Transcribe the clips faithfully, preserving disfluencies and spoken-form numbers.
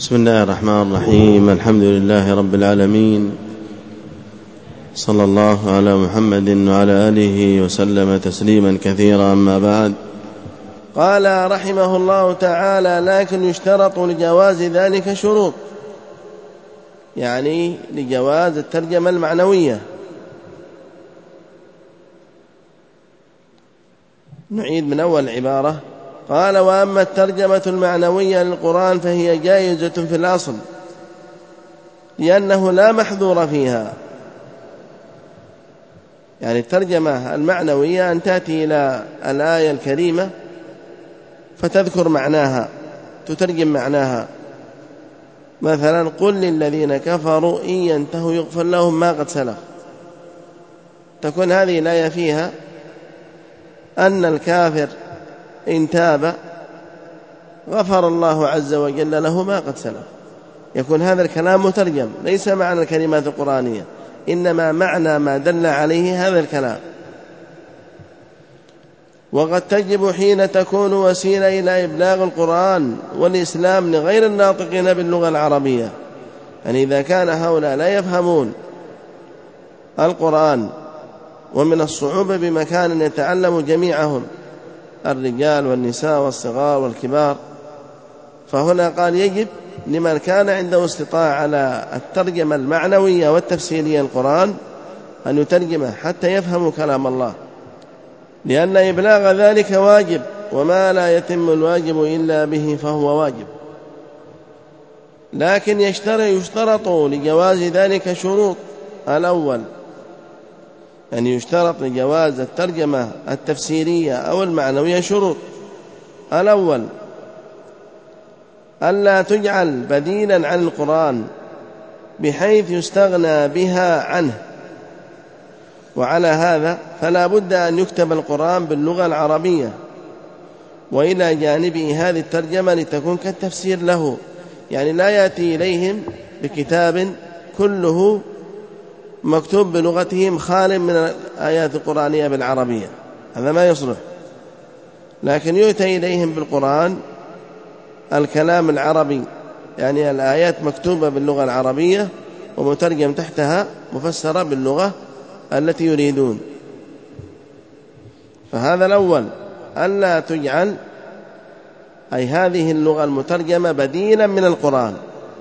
بسم الله الرحمن الرحيم. الحمد لله رب العالمين، صلى الله على محمد وعلى آله وسلم تسليما كثيرا. أما بعد، قال رحمه الله تعالى: لكن يشترط لجواز ذلك شروط، يعني لجواز الترجمة المعنوية. نعيد من أول عبارة. قال: وأما الترجمة المعنوية للقرآن فهي جائزة في الأصل، لأنه لا محذور فيها. يعني الترجمة المعنوية أن تأتي إلى الآية الكريمة فتذكر معناها، تترجم معناها. مثلا: قل للذين كفروا إن ينتهوا يغفر لهم ما قد سلف. تكون هذه الآية فيها أن الكافر إن تاب غفر الله عز وجل له ما قد سلف. يكون هذا الكلام مترجم، ليس معنى الكلمات القرآنية، إنما معنى ما دل عليه هذا الكلام. وقد تجب حين تكون وسيلة إلى إبلاغ القرآن والإسلام لغير الناطقين باللغة العربية. يعني إذا كان هؤلاء لا يفهمون القرآن، ومن الصعوبة بمكان يتعلم جميعهم الرجال والنساء والصغار والكبار، فهنا قال يجب لمن كان عنده استطاعة على الترجمة المعنوية والتفسيرية القرآن أن يترجمه حتى يفهموا كلام الله، لأن إبلاغ ذلك واجب، وما لا يتم الواجب إلا به فهو واجب. لكن يشترط لجواز ذلك شروط. الأول، يعني يشترط لجواز الترجمة التفسيرية أو المعنوية شروط. الأول: ألا تجعل بديلا عن القرآن بحيث يستغنى بها عنه. وعلى هذا فلا بد أن يكتب القرآن باللغة العربية، وإلى جانبه هذه الترجمة لتكون كالتفسير له. يعني لا يأتي إليهم بكتاب كله مكتوب بلغتهم خال من الآيات القرآنية بالعربية، هذا ما يصلح. لكن يؤتى إليهم بالقرآن الكلام العربي، يعني الآيات مكتوبة باللغة العربية ومترجم تحتها مفسرة باللغة التي يريدون. فهذا الأول، ألا تجعل أي هذه اللغة المترجمة بديلا من القرآن.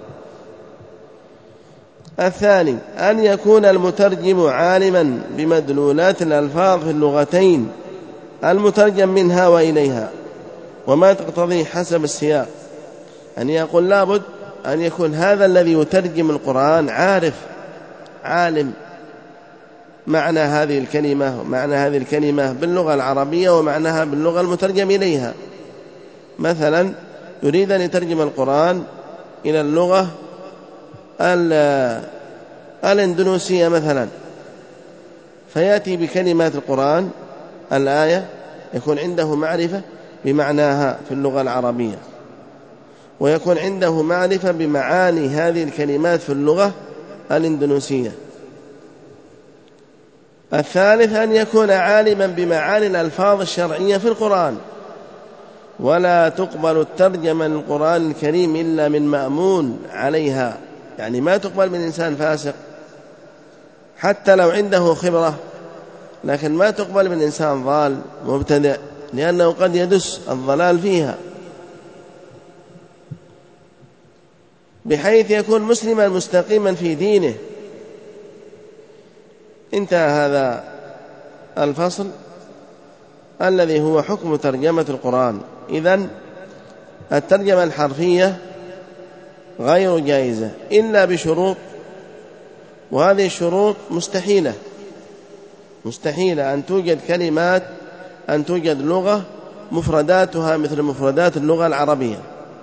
الثاني: أن يكون المترجم عالما بمدلولات الألفاظ في اللغتين المترجم منها وإليها وما تقتضي حسب السياق. أن يقول لابد أن يكون هذا الذي يترجم القرآن عارف عالم معنى هذه الكلمة ومعنى هذه الكلمة باللغة العربية ومعناها باللغة المترجم إليها. مثلا يريد أن يترجم القرآن إلى اللغة الإندونيسية مثلا، فيأتي بكلمات القرآن الآية يكون عنده معرفة بمعناها في اللغة العربية، ويكون عنده معرفة بمعاني هذه الكلمات في اللغة الإندونيسية. الثالث: أن يكون عالما بمعاني الألفاظ الشرعية في القرآن. ولا تقبل الترجمة للقرآن الكريم إلا من مأمون عليها، يعني ما تقبل من إنسان فاسق حتى لو عنده خبرة، لكن ما تقبل من إنسان ضال مبتدئ، لأنه قد يدس الضلال فيها، بحيث يكون مسلما مستقيما في دينه. انتهى هذا الفصل الذي هو حكم ترجمة القرآن. إذن الترجمة الحرفية غير جائزة إلا بشروط، وهذه الشروط مستحيلة مستحيلة أن توجد كلمات أن توجد لغة مفرداتها مثل مفردات اللغة العربية.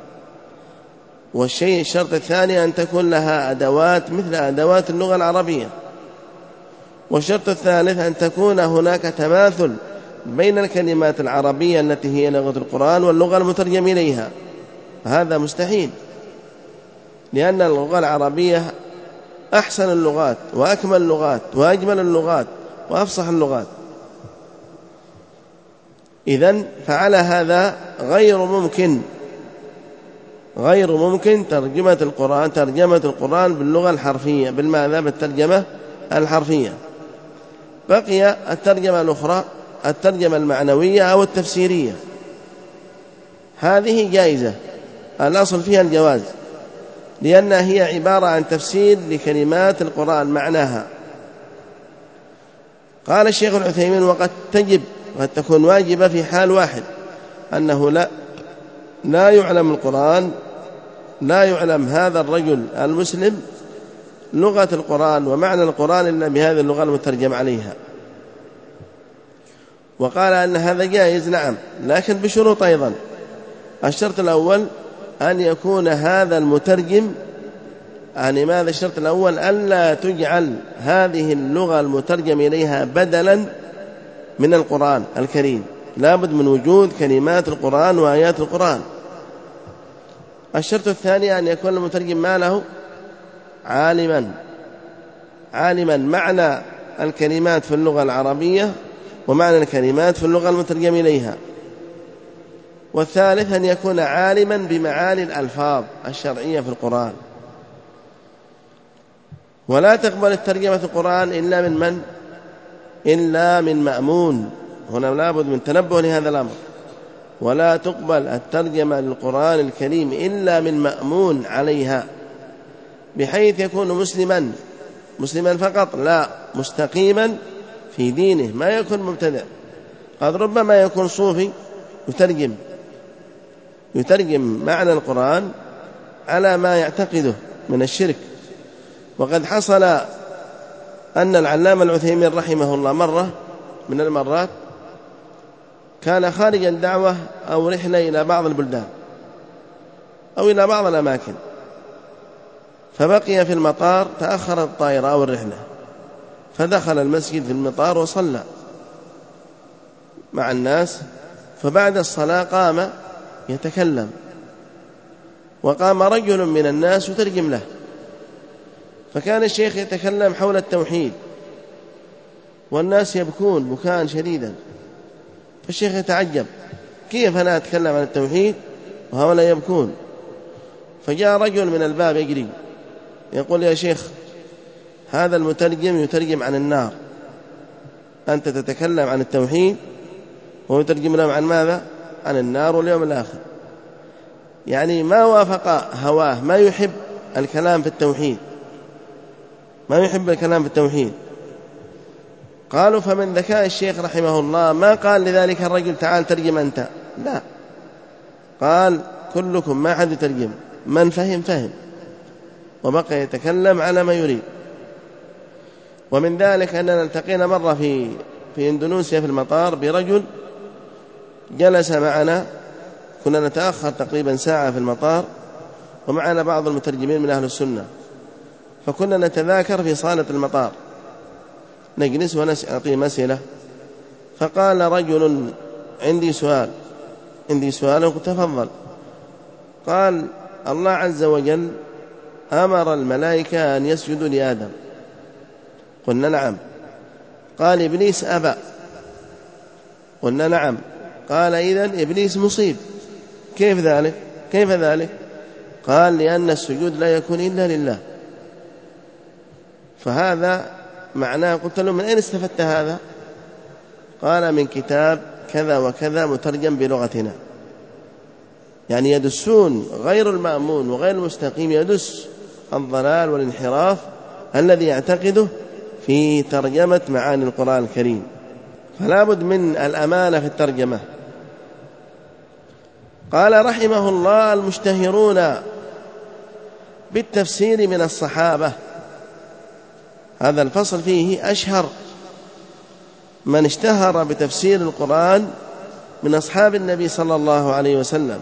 والشيء الشرط الثاني أن تكون لها أدوات مثل أدوات اللغة العربية. والشرط الثالث أن تكون هناك تماثل بين الكلمات العربية التي هي لغة القرآن واللغة المترجم إليها. هذا مستحيل، لأن اللغة العربية أحسن اللغات وأكمل اللغات وأجمل اللغات وأفصح اللغات. إذن فعلى هذا غير ممكن غير ممكن ترجمة القرآن ترجمة القرآن باللغة الحرفية بالماذا بالترجمة الحرفية. بقي الترجمة الأخرى الترجمة المعنوية أو التفسيرية، هذه جائزة الأصل فيها الجواز، لأنها هي عبارة عن تفسير لكلمات القرآن معناها. قال الشيخ العثيمين وقد تجب وقد تكون واجبة في حال واحد، أنه لا لا يعلم القرآن لا يعلم هذا الرجل المسلم لغة القرآن ومعنى القرآن إلا بهذه اللغة المترجم عليها. وقال أن هذا جائز نعم، لكن بشروط أيضا. الشرط الأول أن يكون هذا المترجم، يعني ماذا الشرط الأول؟ ألا تجعل هذه اللغة المترجم إليها بدلا من القرآن الكريم، لا بد من وجود كلمات القرآن وآيات القرآن. الشرط الثاني أن يكون المترجم ما له عالما عالما معنى الكلمات في اللغة العربية ومعنى الكلمات في اللغة المترجم إليها. والثالث أن يكون عالما بمعاني الألفاظ الشرعية في القرآن. ولا تقبل الترجمة في القرآن إلا من من؟ إلا من مأمون. هنا لابد من تنبه لهذا الأمر. ولا تقبل الترجمة للقرآن الكريم إلا من مأمون عليها، بحيث يكون مسلما مسلما فقط، لا مستقيما في دينه، ما يكون مبتدع. قد ربما يكون صوفي يترجم يترجم معنى القرآن على ما يعتقده من الشرك. وقد حصل أن العلامة العثيمين رحمه الله مرة من المرات كان خارجا دعوة أو رحلة إلى بعض البلدان أو إلى بعض الأماكن، فبقي في المطار، تأخرت الطائرة أو الرحلة، فدخل المسجد في المطار وصلى مع الناس. فبعد الصلاة قام يتكلم، وقام رجل من الناس يترجم له. فكان الشيخ يتكلم حول التوحيد والناس يبكون بكاء شديدا، فالشيخ يتعجب كيف أنا أتكلم عن التوحيد وهؤلاء يبكون؟ فجاء رجل من الباب يجري يقول يا شيخ هذا المترجم يترجم عن النار، أنت تتكلم عن التوحيد وهو يترجم لهم عن ماذا؟ عن النار واليوم الآخر. يعني ما وافق هواه، ما يحب الكلام في التوحيد ما يحب الكلام في التوحيد. قالوا فمن ذكاء الشيخ رحمه الله ما قال لذلك الرجل تعال ترجم أنت، لا، قال كلكم ما حد يترجم، من فهم فهم، وبقى يتكلم على ما يريد. ومن ذلك أننا التقينا مرة في في إندونيسيا في المطار برجل جلس معنا، كنا نتأخر تقريبا ساعة في المطار، ومعنا بعض المترجمين من أهل السنة، فكنا نتذاكر في صالة المطار نجلس ونعطيه مسألة. فقال رجل عندي سؤال عندي سؤال وقلت تفضل. قال الله عز وجل أمر الملائكة أن يسجدوا لآدم. قلنا نعم. قال إبليس أبى. قلنا نعم. قال إذن إبليس مصيب. كيف ذلك؟ كيف ذلك؟ قال لأن السجود لا يكون إلا لله. فهذا معناه. قلت له من أين استفدت هذا؟ قال من كتاب كذا وكذا مترجم بلغتنا. يعني يدسون غير المأمون وغير المستقيم، يدس الضلال والانحراف الذي يعتقده في ترجمة معاني القرآن الكريم. فلا بد من الأمانة في الترجمة. قال رحمه الله المشتهرون بالتفسير من الصحابة، هذا الفصل فيه أشهر من اشتهر بتفسير القرآن من أصحاب النبي صلى الله عليه وسلم.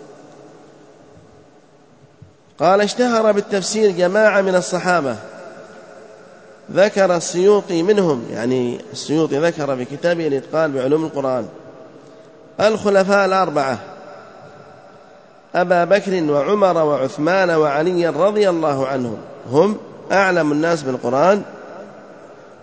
قال اشتهر بالتفسير جماعة من الصحابة، ذكر السيوطي منهم، يعني السيوطي ذكر في كتابه الإتقان بعلوم القرآن الخلفاء الأربعة أبا بكر وعمر وعثمان وعلي رضي الله عنهم، هم أعلم الناس بالقرآن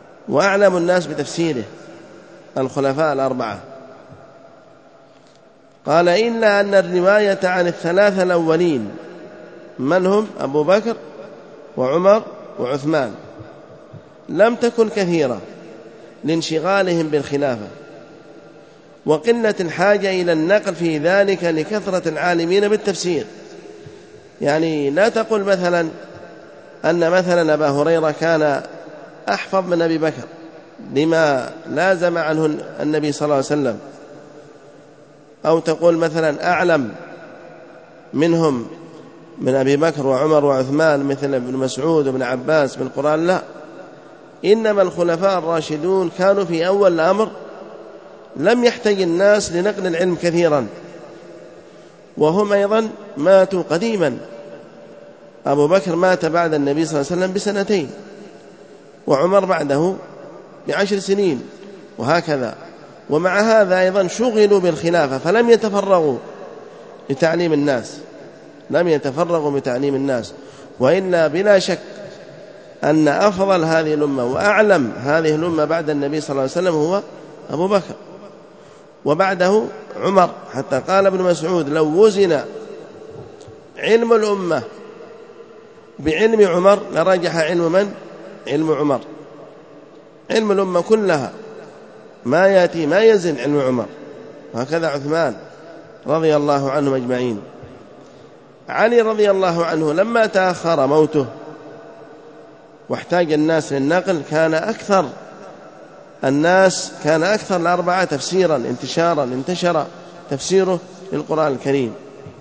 وأعلم الناس بتفسيره، الخلفاء الأربعة. قال إلا أن الرواية عن الثلاثة الأولين من هم أبو بكر وعمر وعثمان لم تكن كثيرة لانشغالهم بالخلافة وقلة الحاجة إلى النقل في ذلك لكثرة العالمين بالتفسير. يعني لا تقل مثلا أن مثلا أبا هريرة كان أحفظ من أبي بكر لما لازم عنه النبي صلى الله عليه وسلم، أو تقول مثلا أعلم منهم من أبي بكر وعمر وعثمان مثل ابن مسعود وابن عباس بالقرآن. لا، إنما الخلفاء الراشدون كانوا في أول الأمر لم يحتاج الناس لنقل العلم كثيرا، وهم أيضا ماتوا قديما. أبو بكر مات بعد النبي صلى الله عليه وسلم بسنتين، وعمر بعده بعشر سنين، وهكذا. ومع هذا أيضا شغلوا بالخلافة فلم يتفرغوا لتعليم الناس لم يتفرغوا بتعليم الناس وإلا بلا شك أن أفضل هذه الأمة وأعلم هذه الأمة بعد النبي صلى الله عليه وسلم هو أبو بكر، وبعده عمر. حتى قال ابن مسعود لو وزن علم الأمة بعلم عمر لرجح علم من؟ علم عمر. علم الأمة كلها ما يأتي ما يزن علم عمر، وهكذا عثمان رضي الله عنهم أجمعين. علي رضي الله عنه لما تأخر موته واحتاج الناس للنقل كان أكثر الناس كان أكثر الأربعة تفسيرا انتشارا انتشر تفسيره للقرآن الكريم.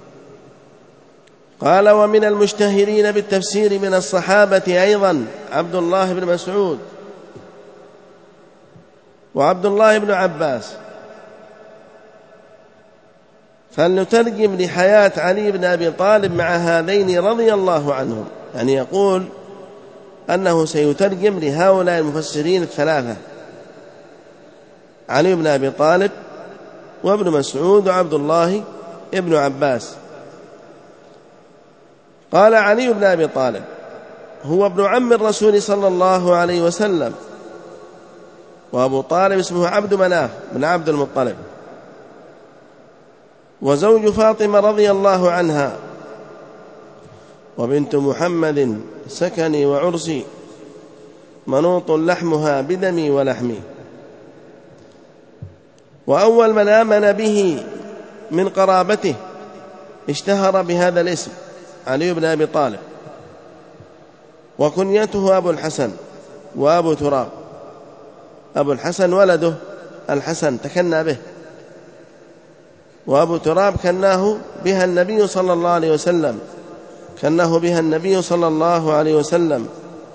قال ومن المشتهرين بالتفسير من الصحابة أيضا عبد الله بن مسعود وعبد الله بن عباس. فلنترجم لحياة علي بن أبي طالب مع هذين رضي الله عنهم، يعني يقول أنه سيترجم لهؤلاء المفسرين الثلاثة علي بن أبي طالب وابن مسعود وعبد الله ابن عباس. قال علي بن أبي طالب هو ابن عم الرسول صلى الله عليه وسلم، وأبو طالب اسمه عبد مناف بن عبد المطلب، وزوج فاطمة رضي الله عنها، وبنت محمد سكني وعرسي منوط لحمها بدمي ولحمي. وأول من آمن به من قرابته اشتهر بهذا الاسم علي بن أبي طالب، وكنيته أبو الحسن وأبو تراب. أبو الحسن ولده الحسن تكنى به، وأبو تراب كناه بها النبي صلى الله عليه وسلم كناه بها النبي صلى الله عليه وسلم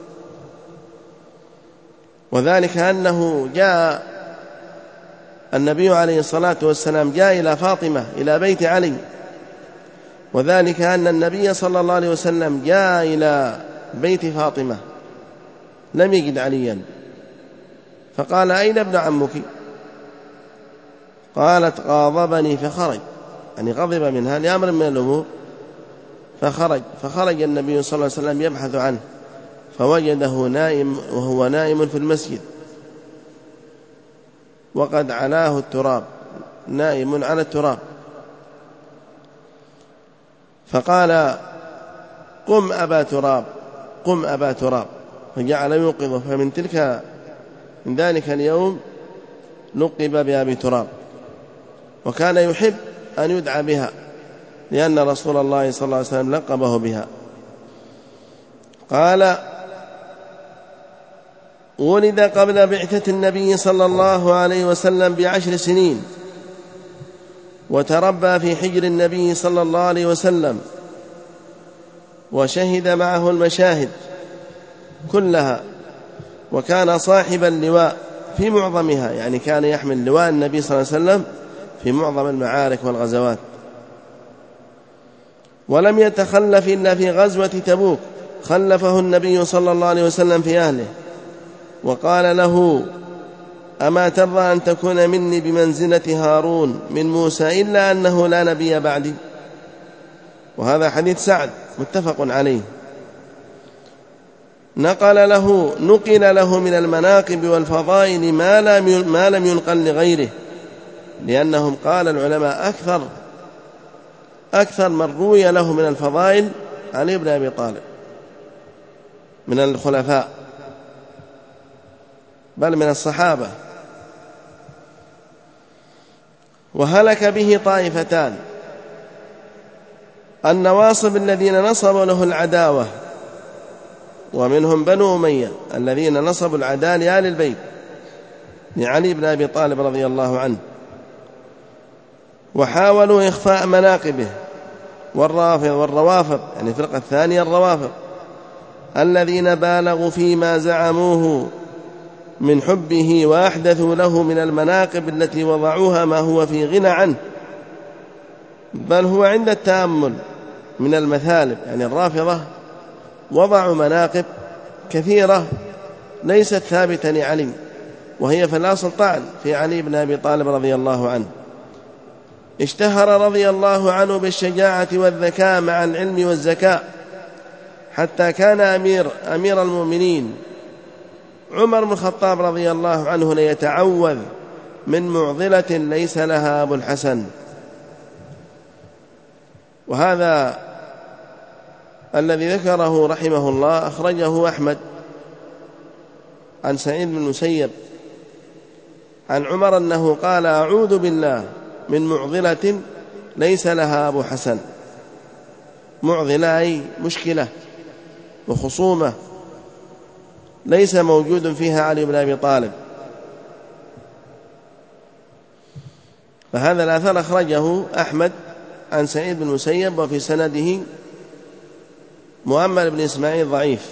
وذلك أنه جاء النبي عليه الصلاة والسلام جاء إلى فاطمة إلى بيت علي، وذلك أن النبي صلى الله عليه وسلم جاء إلى بيت فاطمة لم يجد عليا، فقال أين ابن عمك؟ قالت غاضبني فخرج، يعني غضب منها لأمر من الأمور فخرج. فخرج النبي صلى الله عليه وسلم يبحث عنه فوجده نائم وهو نائم في المسجد وقد علاه التراب، نائم على التراب. فقال قم أبا تراب قم أبا تراب، فجعل يوقظه. فمن تلك من ذلك اليوم لقب بأبي تراب، وكان يحب أن يدعى بها لأن رسول الله صلى الله عليه وسلم لقبه بها. قال ولد قبل بعثة النبي صلى الله عليه وسلم بعشر سنين، وتربى في حجر النبي صلى الله عليه وسلم، وشهد معه المشاهد كلها، وكان صاحب اللواء في معظمها، يعني كان يحمل لواء النبي صلى الله عليه وسلم في معظم المعارك والغزوات. ولم يتخلف إلا في غزوة تبوك خلفه النبي صلى الله عليه وسلم في أهله، وقال له أما ترضى أن تكون مني بمنزلة هارون من موسى إلا أنه لا نبي بعدي؟ وهذا حديث سعد متفق عليه. نقل له نقل له من المناقب والفضائل ما لم ما لم ينقل لغيره، لأنهم قال العلماء أكثر أكثر من روي له من الفضائل علي بن أبي طالب من الخلفاء بل من الصحابة. وهلك به طائفتان: النواصب الذين نصبوا له العداوة، ومنهم بنو أمية الذين نصبوا العداء لآل البيت لعلي بن أبي طالب رضي الله عنه وحاولوا إخفاء مناقبه، والرافض والروافض يعني الفرقة الثانية الروافض الذين بالغوا فيما زعموه من حبه وأحدثوا له من المناقب التي وضعوها ما هو في غنى عنه، بل هو عند التأمل من المثالب. يعني الرافضة وضعوا مناقب كثيرة ليست ثابتة لعلي، وهي في الأصل طعن في علي بن أبي طالب رضي الله عنه. اشتهر رضي الله عنه بالشجاعة والذكاء مع العلم والزكاء، حتى كان أمير, أمير المؤمنين عمر بن الخطاب رضي الله عنه ليتعوذ من معضلة ليس لها أبو الحسن. وهذا الذي ذكره رحمه الله أخرجه أحمد عن سعيد بن المسيب عن عمر أنه قال: أعوذ بالله من معضلة ليس لها أبو حسن. معضلة أي مشكلة وخصومة ليس موجود فيها علي بن أبي طالب. فهذا الأثر أخرجه أحمد عن سعيد بن المسيب، وفي سنده مؤمل بن إسماعيل ضعيف،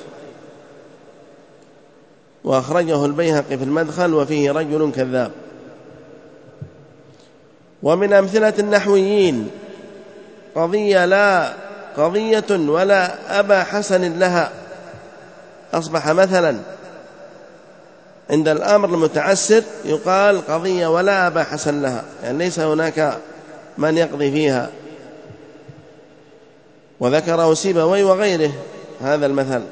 وأخرجه البيهقي في المدخل وفيه رجل كذاب. ومن أمثلة النحويين قضية لا قضية ولا أبا حسن لها، أصبح مثلا عند الأمر المتعسر يقال قضية ولا أبا حسن لها، يعني ليس هناك من يقضي فيها. وذكره سيبوي وغيره هذا المثل.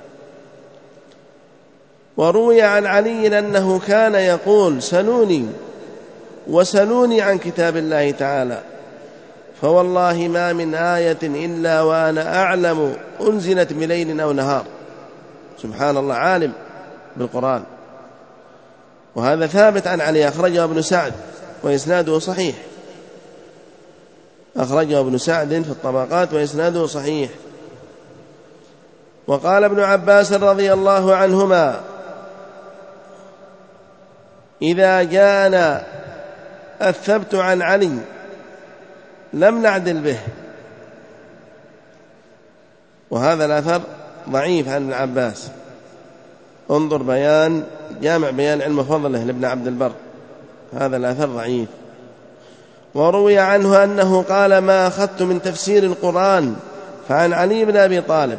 وروي عن علي أنه كان يقول: سلوني وسلوني عن كتاب الله تعالى، فوالله ما من آية إلا وأنا أعلم أنزلت بليل أو نهار. سبحان الله، عالم بالقرآن. وهذا ثابت عن علي، أخرجه ابن سعد وإسناده صحيح، أخرجه ابن سعد في الطبقات وإسناده صحيح. وقال ابن عباس رضي الله عنهما: إذا جاءنا الثبت عن علي لم نعدل به. وهذا الأثر ضعيف عن ابن عباس، انظر بيان جامع بيان علم فضله لابن عبد البر، هذا الأثر ضعيف. وروي عنه أنه قال: ما أخذت من تفسير القرآن فعن علي بن أبي طالب.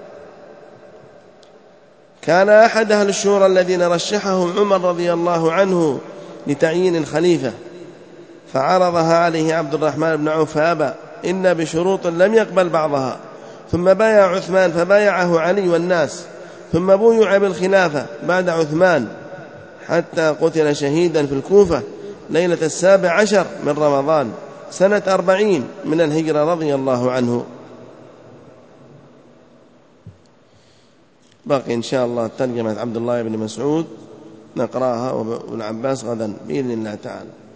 كان أحد أهل الشورى الذين رشحهم عمر رضي الله عنه لتعيين الخليفة، فعرضها عليه عبد الرحمن بن عوف فأبى، إن بشروط لم يقبل بعضها. ثم بايع عثمان فبايعه علي والناس، ثم بويع بالخلافة بعد عثمان حتى قتل شهيدا في الكوفة ليلة السابع عشر من رمضان سنة أربعين من الهجرة رضي الله عنه. باقي إن شاء الله ترجمة عبد الله بن مسعود نقراها وابن عباس غدا بإذن الله تعالى.